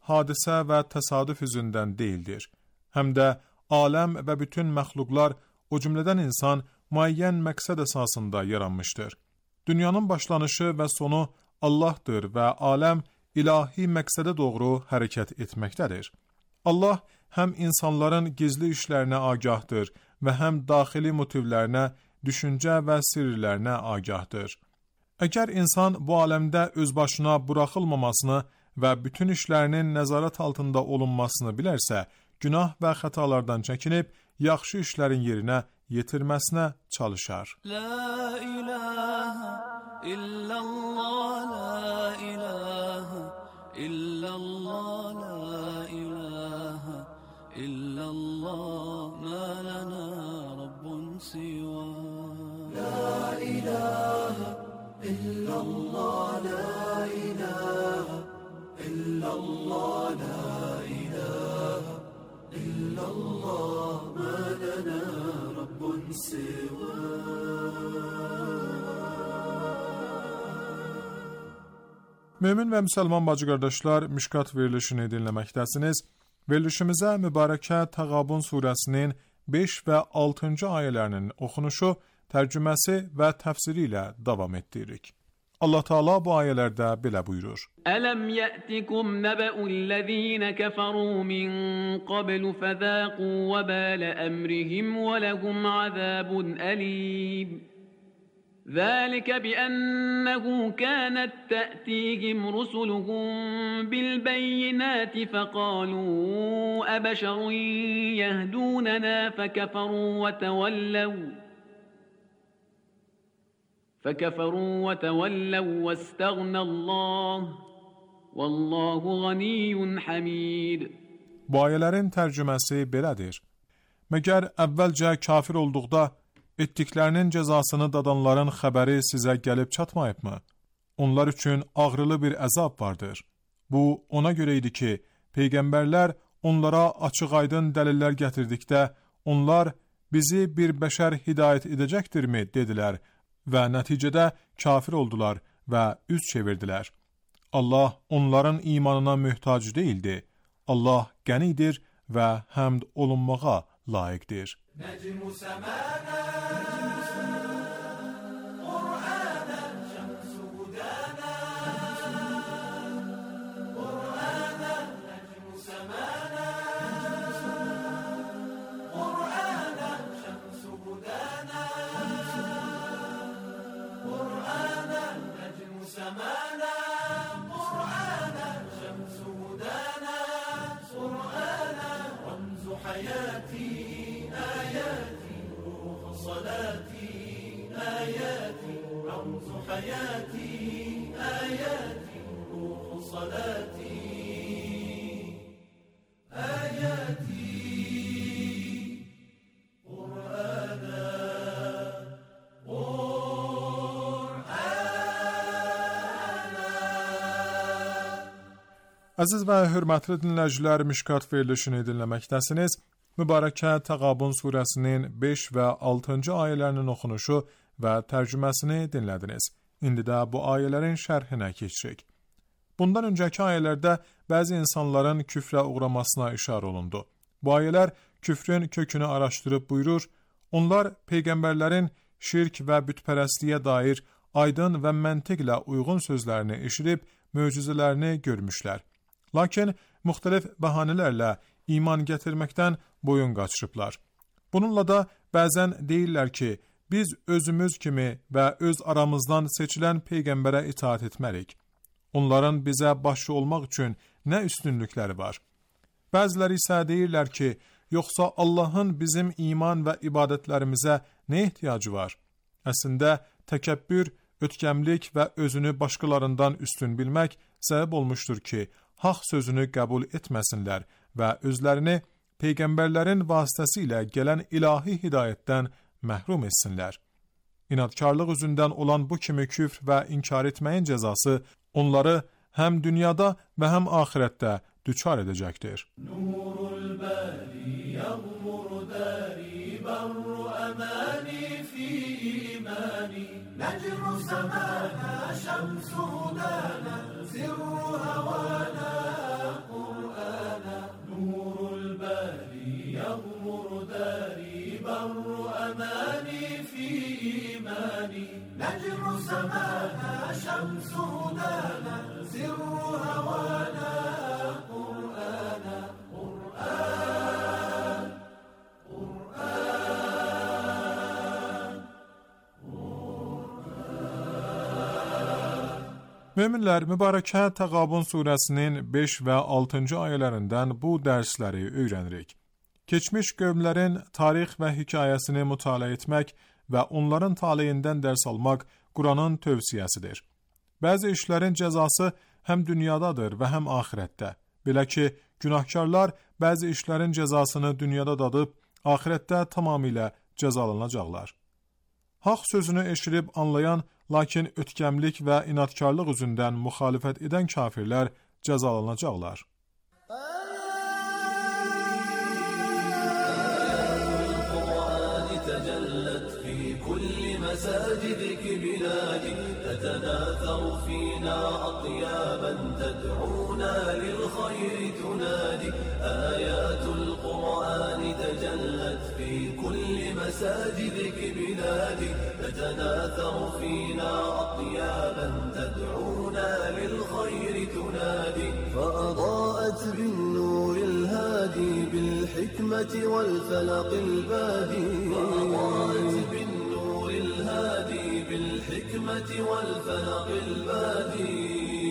hadisə və təsadüf üzündən deyildir. Həm də aləm və bütün məxluqlar, o cümlədən insan, müəyyən məqsəd əsasında yaranmışdır. Dünyanın başlanışı və sonu Allahdır və aləm ilahi məqsədə doğru hərəkət etməkdədir. Allah həm insanların gizli işlərinə agahdır və həm daxili motivlərinə, düşüncə və sirlərinə agahdır. Əgər insan bu aləmdə özbaşına buraxılmamasını və bütün işlərinin nəzarət altında olunmasını bilərsə, günah və xətalardan çəkinib, yaxşı işlərin yerinə yetirməsinə çalışar. La ilahe illallah, la ilahe illallah, la ilahe illallah, ma lana rabbun siwa. La ilahe illallah, la ilahe illallah, la ilahe illallah, ma lana rabbun siwa. Mömin və müsəlman bacı-qardaşlar, Mişkat verilişini dinləməkdəsiniz. Verilişimizə mübarəkə Təğabun surəsinin beş və altıncı ayələrinin oxunuşu, tərcüməsi və təfsiri ilə davam etdiririk. Allah Teala bu ayələrdə belə buyurur. Ələm yə'tikum nəbə'ullezîne kəfərû min qablu fəzâqû vəbâle əmrihim və ləhum azâbun əlîm. ذلك بأنه كانت تأتيهم رسلهم بالبينات فقالوا أبشر يهدوننا فكفروا وتولوا فكفروا وتولوا واستغنى الله والله غني حميد. Bu ayələrin tərcüməsi belədir. Məgər əvvəlcə kafir olduqda etdiklərinin cəzasını dadanların xəbəri sizə gəlib çatmayıbmı? Onlar üçün ağrılı bir əzab vardır. Bu, ona görə idi ki, peyğəmbərlər onlara açıq-aydın dəlillər gətirdikdə, onlar bizi bir bəşər hidayət edəcəkdirmi, dedilər və nəticədə kafir oldular və üz çevirdilər. Allah onların imanına möhtac deyildi. Allah qənidir və həmd olunmağa layiqdir. Necm-u semana Qur'ana şemsu hudana Qur'ana necm-u semana Qur'ana şemsu hudana Qur'ana necm-u semana Qur'ana şemsu hudana Qur'ana ramzu hayati آياتي روح صلاتي آياتي رمز حياتي آياتي روح صلاتي آياتي قرآنا Əziz və hörmətli dinləyicilər, Mişkat verilişini dinləməkdəsiniz. Mübarəkə Təğabun surəsinin beş və altıncı ayələrinin oxunuşu və tərcüməsini dinlədiniz. İndi də bu ayələrin şərhinə keçirik. Bundan öncəki ayələrdə bəzi insanların küfrə uğramasına işarə olundu. Bu ayələr küfrün kökünü araşdırıb buyurur, onlar peyğəmbərlərin şirk və bütpərəstliyə dair aydın və məntiqlə uyğun sözlərini eşidib, möcüzələrini görmüşlər. Lakin müxtəlif bəhanələrlə iman gətirməkdən boyun qaçırıblar. Bununla da bəzən deyirlər ki, biz özümüz kimi və öz aramızdan seçilən peyğəmbərə itaat etmərik. Onların bizə başçı olmaq üçün nə üstünlükləri var? Bəziləri isə deyirlər ki, yoxsa Allahın bizim iman və ibadətlərimizə nə ehtiyacı var? Əslində, təkəbbür, ötkəmlik və özünü başqalarından üstün bilmək səbəb olmuşdur ki, haqq sözünü qəbul etməsinlər və özlərini peyğəmbərlərin vasitəsilə gələn ilahi hidayətdən məhrum etsinlər. İnadkarlıq üzündən olan bu kimi küfr və inkar etməyin cəzası onları həm dünyada və həm axirətdə düçar edəcəkdir. Nurul bari yağmur dari barru amani fi imani necru semana şemsu hudana sirru havana سودانا سر هوانا قرآنا قرآن قرآن Möminlər, mübarəkə Təğabun surəsinin beş və altıncı ayələrindən bu dərsləri öyrənirik. Keçmiş qövmlərin tarix və hekayəsini mütaliə etmək və onların taleyindən dərs almaq Quranın tövsiyəsidir. Bəzi işlərin cəzası həm dünyadadır və həm axirətdə. Belə ki, günahkarlar bəzi işlərin cəzasını dünyada dadıb, axirətdə tamamilə cəzalanacaqlar. Haqq sözünü eşidib anlayan, lakin ötkəmlik və inatkarlıq üzündən müxalifət edən kafirlər cəzalanacaqlar. مساجدك بلادي تتناثر فينا أطيابا تدعونا للخير تنادي آيات القرآن تجلت في كل مساجدك بلادي تتناثر فينا أطيابا تدعونا للخير تنادي فأضاءت بالنور الهادي بالحكمة والفلق البادي فأضاءت بالنور الهادي بالحكمة والفلق البادي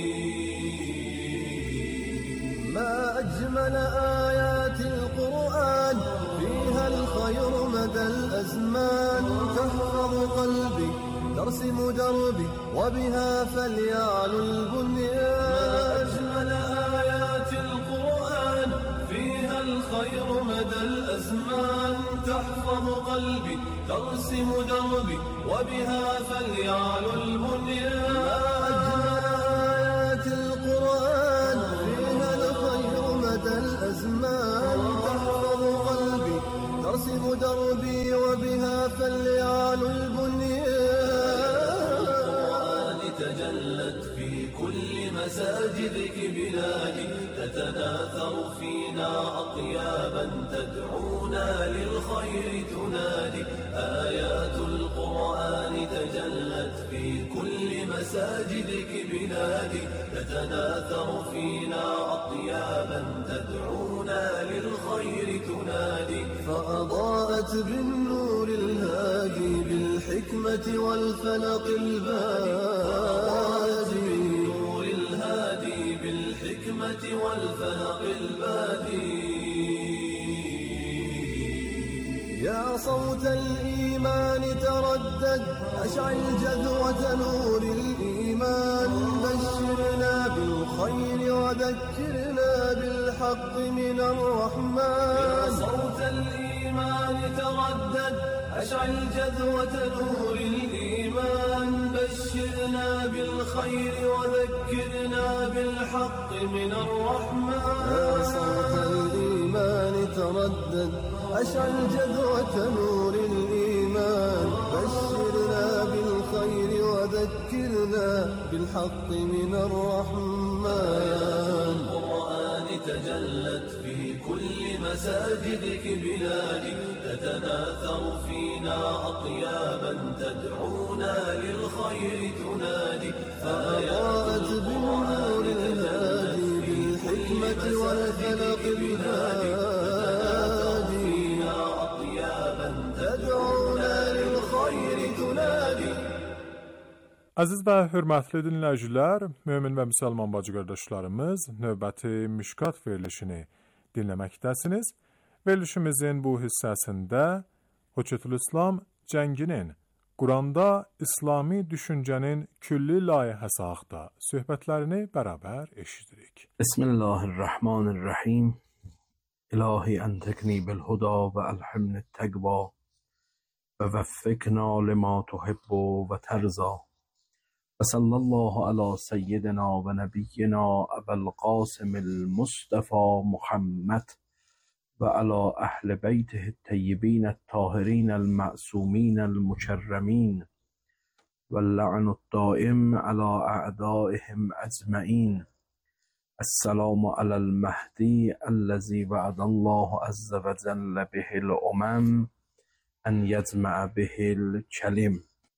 ما أجمل آيات القرآن فيها الخير مدى الأزمان تحفظ قلبي ترسم دربي وبها فليعلو البنيان ما أجمل آيات القرآن فيها الخير مدى الأزمان تحفظ قلبي ترسم دربي وبها فليعلو البنيان ما أجمل آيات القرآن فيها الخير مدى الأزمان تحفظ قلبي ترسم دربي وبها فليعلو البنيان القرآن تجلت في كل مساجدك بلادي تتناثر فينا أطيابا تدعونا للخير تنادي آيات القرآن تجلت في كل مساجدك بلادي تتناثر فينا أطيابا تدعونا للخير تنادي فأضاءت بالنور الهادي بالحكمة والفلق البادي بالنور الهادي بالحكمة والفلق البادي يا صوت الإيمان تردد أشعل جذوة نور الإيمان بشرنا بالخير وذكرنا بالحق من الرحمن يا صوت الإيمان تردد أشعل جذوة نور الإيمان بشرنا بالخير وذكرنا بالحق من الرحمن يا صوت الإيمان تردد أشعل جذوة نور الإيمان بشرنا بالخير وذكرنا بالحق من الرحمن القرآن تجلت في كل مساجدك بلادي تتناثر فينا أطيابا تدعونا للخير تنادي فأضاءت بالنور الهادي بالحكمة والفلق البادي Əziz və hörmətli dinləyicilər, mömin və müsəlman bacı qardaşlarımız, növbəti Mişkat verilişini dinləməkdəsiniz. Verilişimizin bu hissəsində Höccətülislam cənginin Quranda İslami düşüncənin külli layihəsi haqqında söhbətlərini bərabər eşidirik. Bismillahirrahmanirrahim. İlahi entekni bilhuda və elhimni təqva və vəffikna lima tuhibbu və tərza. وصلى الله على سيدنا ونبينا أبا القاسم المصطفى محمد وعلى أهل بيته الطيبين الطاهرين المعصومين المكرمين واللعن الدائم على أعدائهم أجمعين. السلام على المهدي الذي وعد الله عز وجل به الأمم أن يجمع به الكلم.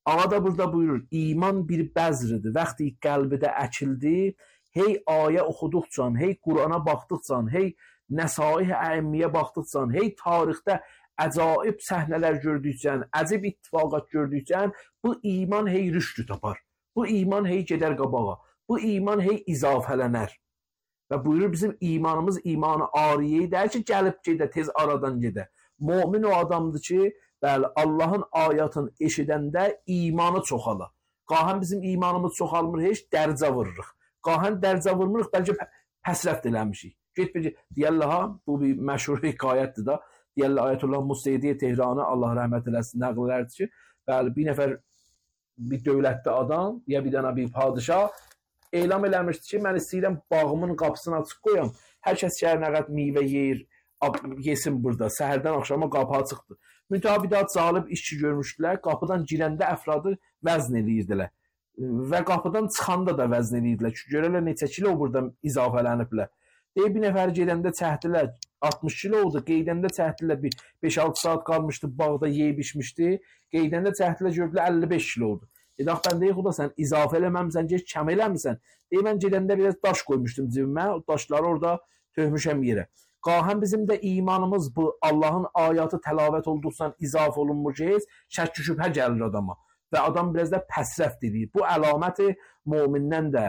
Ağa da burada buyurur, iman bir bəzridir. Vaxtı qəlbidə əkildi, hey ayə oxuduqca, hey Qurana baxdıqca, hey nəsaih əhəmmiyə baxdıqca, hey tarixdə əcaib səhnələr gördükcə, əcib ittifaqat gördükcə, bu iman hey rüşdü tapar. Bu iman hey gedər qabağa. Bu iman hey izafələnər. Və buyurur, bizim imanımız imanı ariyeyi deyir ki, gəlib gedə, tez aradan gedə. Mümin o adamdır ki, bəli, Allahın ayatını eşidəndə imanı çoxalır. Qahən bizim imanımız çoxalmır, heç dərcə vururuq. Qahən dərcə vurmuruq, bəlkə pəsrəft eləmişik. Get bir deyərlər ha, bu bir məşhur hekayətdir da. Deyərlər Ayətullah Museydi Tehranı, Allah rəhmət eləsin, nəql edərdi ki, bəli, bir nəfər bir dövlətli adam, ya bir dənə bir padişah elan eləmişdi ki, mən istəyirəm bağımın qapısını açıq qoyam. Hər kəs şəhər nə qədər meyvə yeyir, yesin burada. Səhərdən axşama qapı açıqdır. Mütabidat zalib işçi görmüşdülər. Qapıdan girəndə əfradı vəzn eləyirdilər. Və qapıdan çıxanda da vəzn eləyirdilər. Çünki görərlər neçə kilo burada izafələniblər. Deyir, bir nəfər gedəndə çəhdilər altmış kilo oldu. Qeydəndə çəhdilər bir beş altı saat qalmışdı, bağda yeyib içmişdi. Qeydəndə çəhdilər gördülər əlli beş kilo oldu. Dedək, mən deyir, xuda sən izafə eləməmsən, geç kəm eləmirsən. Deyir, mən gedəndə biraz daş qoymuşdum cibimə, o daşları orada töhmüşəm yerə. Qahən bizim də imanımız bu Allahın ayatı təlavət olduqsan izaf olunmuş heç, şəkk şübhə gəlir adama. Və adam biraz da pəsrəft edir. Bu əlaməti mümindən də,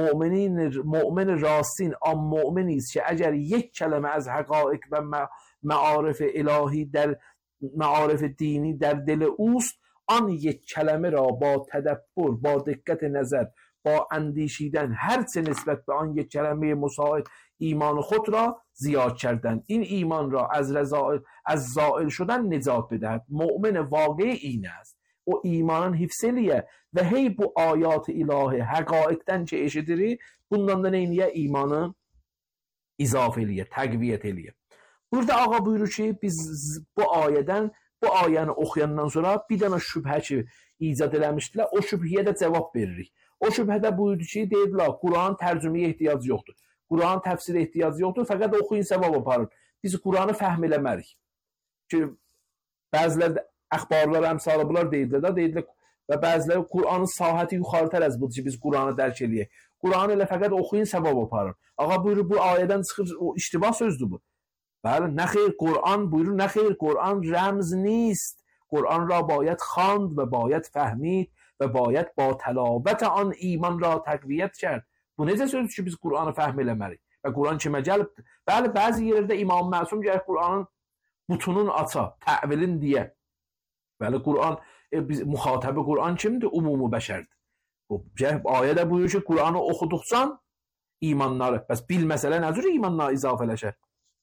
mümin rasin, am müminiz ki, əgər یک kələmə az həqaiq və məarif ilahi, məarif dini در دل اوست، آن یک کلمه را با تدبر، با دقت نظر، با اندیشیدن هرچه نسبت به آن یک کلمه مساعد ایمان خود را زیاد کردن. این ایمان را از رضائل، از زائل شدن نجات بدهد. مؤمن واقعی این است. O imanın hifz eləyə və hey bu ayat-ı ilahi həqaiqdən ki eşidirik, bundan da neyniyə imanı izaf eləyə, təqviyyət eləyə. Burada ağa buyurur ki, biz bu ayədən, bu ayəni oxuyandan sonra bir dənə şübhə ki icad eləmişdilər, o şübhəyə də cavab veririk. O şübhədə buyurdu ki, deyirlər, Quran tərcüməyə ehtiyac yoxdur. Quran təfsirə ehtiyac yoxdur, fəqət oxuyun savab aparın. Biz Quranı fəhm eləmərik. Ki bəziləri əxbarlar, əmsalı bunlar deyirlər da, deyirlər və bəziləri Quranın sahəti yuxarıtər az budur ki, biz Quranı dərk eləyək. Quranı elə fəqət oxuyun savab aparın. Ağa buyurur, bu ayədən çıxır, o iştibah sözdür bu. Bəli, nə xeyr, Quran buyurur, nə xeyr, Quran rəmz نیست. Quran را باید خواند و باید فهمید و باید با تلاوت آن ایمان را تقویت کرد. Bu necə sözdür ki, biz Quranı fəhm eləmərik və Quran kimə gəlibdir? Bəli, bəzi yerlərdə İmam Məsum gəlir Quranın butunun aça, təvilin deyə. Bəli, Quran, e, biz, müxatəbi Quran kimdir? Umumu bəşərdir. Bu ayədə buyurur ki, Quranı oxuduqsan imanları, bəs bilməsələ nə cür imanlara izafələşər?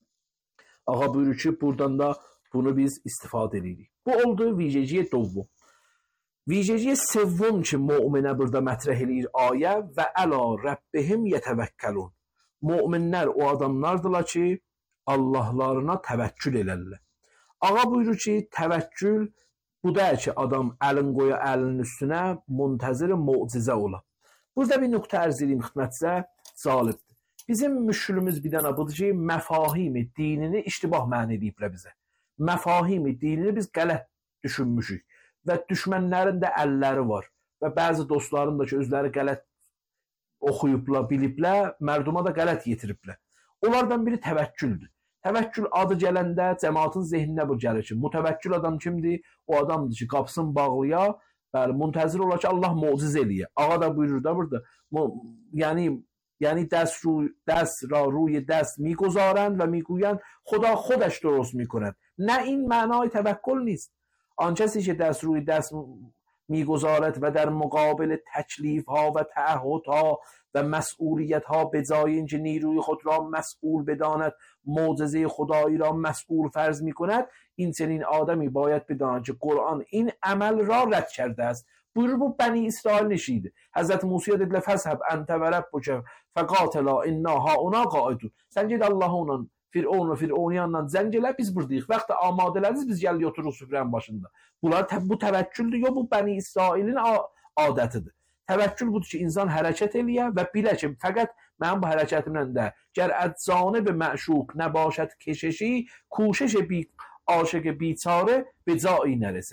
Ağa buyurur ki, buradan da bunu biz istifadə edirik. Bu oldu viceciyə dovvum. Viceciyə sevvum ki, müminə burada mətrəh eləyir ayə və əla rəbbihim yətəvəkkəlun. Müminlər o adamlardırlar ki, Allahlarına təvəkkül elərlər. Ağa buyurur ki, təvəkkül bu da ki, adam əlin qoya əlinin üstünə muntəzir mucizə ola. Burada bir nöqtə ərz edeyim xidmətinizə, zalibdir. Bizim müşkülümüz bir dənə budur ki, məfahimi dinini iştibah məna ediblər bizə. Məfahimi dinini biz qələt düşünmüşük və düşmənlərin də əlləri var və bəzi dostların da ki, özləri qələt oxuyublar, biliblər, mərduma da qələt yetiriblər. Onlardan biri təvəkküldür. Təvəkkül adı gələndə cəmaatın zehninə bu gəlir ki, mütəvəkkül adam kimdir? O adamdır ki, qapısını bağlaya, bəli, müntəzir olar ki, Allah muciz eləyə. Ağa da buyurur da burada, yəni یعنی دست رو دست را روی دست میگذارند و میگویند خدا خودش درست میکند. نه این معنای توکل نیست. آن کسی که دست روی دست میگذارد و در مقابل تکلیف ها و تعهد ها و مسئولیت ها به جای اینکه نیروی خود را مسئول بداند معجزه خدایی را مسئول فرض میکند، این چنین آدمی باید بداند که قرآن این عمل را رد کرده است. buyurur bu Bəni İsrail neşiydi. Həzrət Musiyə dedilər, fəzhəb əntə və rəbbukə fəqatəla inna hauna qaidun. Sən ged Allahla, Fironla, Fironiyanla zəng elə, biz buradayıq. Vaxtı amadələdiniz, biz gəlirik oturuq süfrənin başında. Bunlar bu təvəkküldür, yox bu Bəni İsrailin adətidir. Təvəkkül budur ki, insan hərəkət eləyə və bilə ki, fəqət mən bu hərəkətimlə də gər əccanib məşuq nəbaşət keşişi, کوشش بی عاشق بیچاره به جایی نرسد.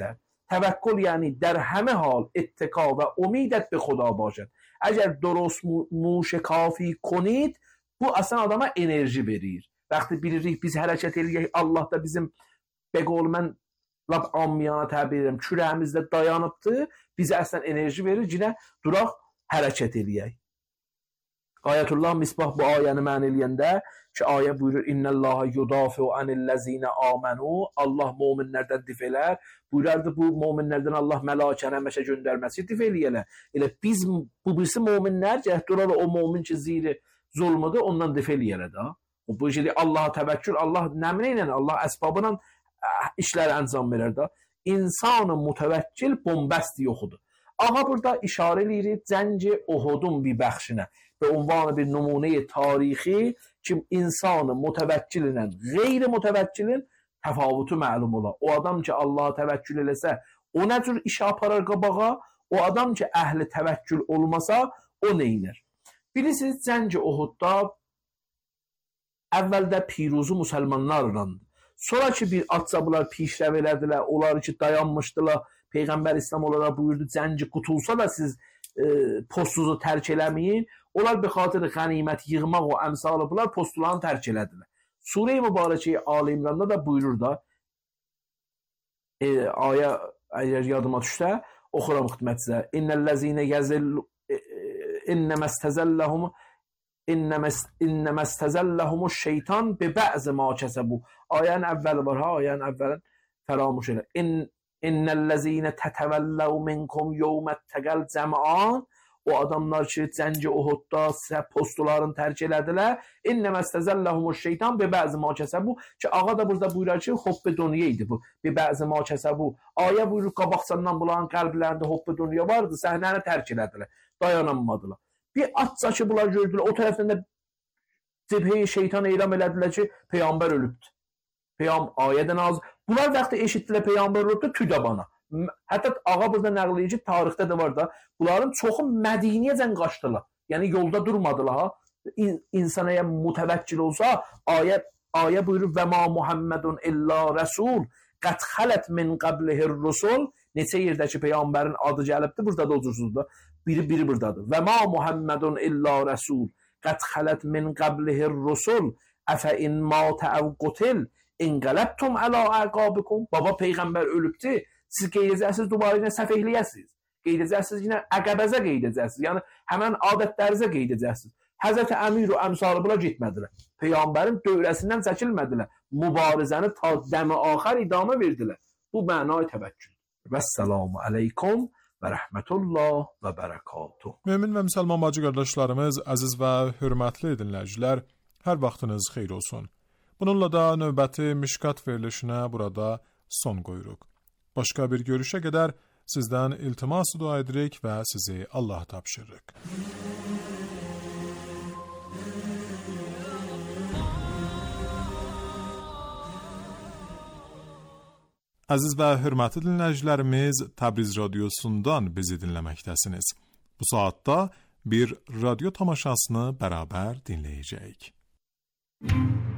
توکل یعنی در همه حال اتکا و امیدت به خدا باشد. اگر درست موشکافی کنید bu aslında adama enerji verir. Vaxtı bilirik biz hərəkət edirik, Allah da bizim beqol mən lap ammiyana təbir edirəm, kürəyimizdə dayanıbdır, bizə əslən enerji verir, yine duraq hərəkət edək. Ayətullah Misbah bu ayəni mənə eləyəndə ki, ayə buyurur, İnnəllaha yudafi'u anillezine amenu, Allah mominlərdən dif elər, buyurardı bu mominlərdən Allah məlakəni həməşə göndərməsi dif eləyələr. Elə biz bu birisi mominlər, cəhdur o momin ki ziri zulmudur, ondan dif eləyələr da. Bu işi Allah'a təvəkkül, Allah nəminə ilə, Allah əsbabına işləri əncam verər da. İnsanı mütəvəkkil bombast yoxudur. Aha burada işarə edirik Cəngi Uhudun bir bəxşinə və unvanı bir nümunə tarixi ki, insanı mütəvəkkil ilə qeyri mütəvəkkilin təfavutu məlum ola. O adam ki, Allah'a təvəkkül eləsə, o nə cür iş aparar qabağa? O adam ki, əhli təvəkkül olmasa, o neynir? Bilirsiniz, Cəngi Uhudda əvvəldə piruzu müsəlmanlarlandı. Sonra ki, bir atsa bunlar pişrəv elədilər, onlar ki, dayanmışdılar. Peyğəmbər İslam olaraq buyurdu, Cəngi qutulsa da siz e, postunuzu tərk eləməyin. Onlar bir xatir qənimət yığmaq o əmsalı bunlar postularını tərk elədilər. Sure-i Mübarəkəyi Ali İmranda da buyurur da, e, ayə əgər yadıma düşsə, oxuram xidmətinizə. İnnellezine yazillu innemestezellahum innemestezellahumuş şeytan bi ba'z ma kasabu. Ayənin əvvəli var ha, ayənin əvvəlin fəramuş elə. İn innellezine tetevellu minkum yawmet tegal cem'an. O adamlar ki, Cəngi Uhudda postularını tərk elədilər. İnnemestezellahumuş şeytan bi ba'z ma kasabu. Ki ağa da burada buyurur ki, hubbi dünya idi bu. Bi ba'z ma kasabu. Ayə buyurur, qabaqsandan bunların qəlblərində hubbi dünya vardı, səhnəni tərk elədilər. Dayanamadılar. Bir atsa ki, bunlar gördülər, o tərəfdən də cibhəyi şeytan eylem elədilər ki, Peyğəmbər ölübdür. Peyğəmbər ayədən az. Bunlar vaxtı eşitdilər Peyğəmbər ölübdür, tüdəbana. Hətta ağa burada nəql edici tarixdə də var da, bunların çoxu Mədiniyəcən qaçdılar. Yəni yolda durmadılar ha. İnsan əgər mütəvəkkil olsa, ayə ayə buyurur və ma Muhammedun illa rəsul qad xalat min qablihi rusul. Neçə yerdə ki, Peyğəmbərin adı gəlibdir, burada da ocursuzdur. Biri biri buradadır. Və ma Muhammedun illa rəsul qad xalat min qablihi rusul əfə in mata əv qutil inqalabtum ala aqabikum. Baba Peyğəmbər ölübdür. Siz qeyd edəcəksiniz, dubara yenə səhv eləyəsiniz. Qeyd edəcəksiniz, yenə əqəbəzə qeyd edəcəksiniz. Yəni, həmən adətlərinizə qeyd edəcəksiniz. Həzrəti Əmir və əmsalı bula getmədilər. Peyğəmbərin dövrəsindən çəkilmədilər. Mübarizəni ta dəmi axar idamə verdilər. Bu mənay təvəkkül. Vəssalamu aleykum və rəhmətullah və bərəkatuh. Mömin və müsəlman bacı qardaşlarımız, əziz və hörmətli dinləyicilər, hər vaxtınız xeyir olsun. Bununla da növbəti Mişkat verilişinə burada son qoyuruq. Başqa bir görüşə qədər sizdən iltimas dua edirik və sizi Allah tapşırırıq. Əziz və hörmətli dinləyicilərimiz, Təbriz radiosundan bizi dinləməkdəsiniz. Bu saatda bir radyo tamaşasını bərabər dinləyəcəyik.